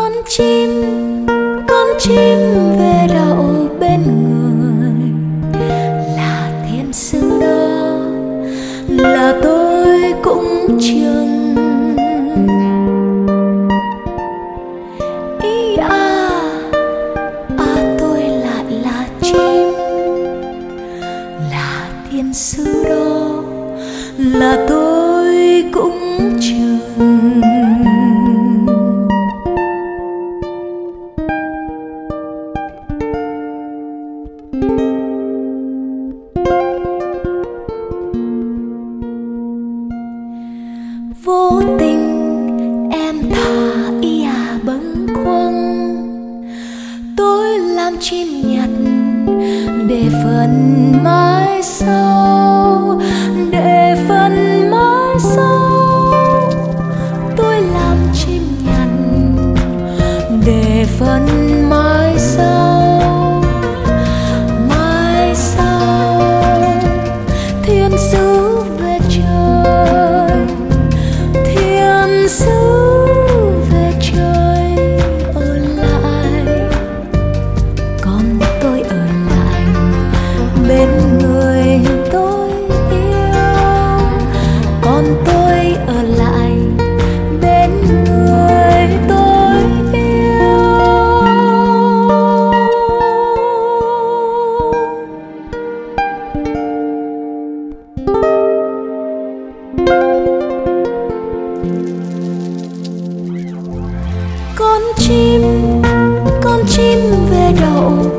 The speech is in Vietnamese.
chim, con chim về đậu bên người, là thiên sứ đó, là tôi cũng chừng. Ý tôi lại là chim, là thiên sứ đó, là tôi cũng chừng. Vô tình em thả bâng khuâng, tôi làm chim nhặt để phần mai sau, để phần mai sau. Tôi làm chim nhặt để phần mai sau, mai sau thiên sứ về trời, thiên sứ về trời ở lại, còn tôi ở lại bên người tôi yêu, còn tôi ở lại bên người tôi yêu. Con chim về đậu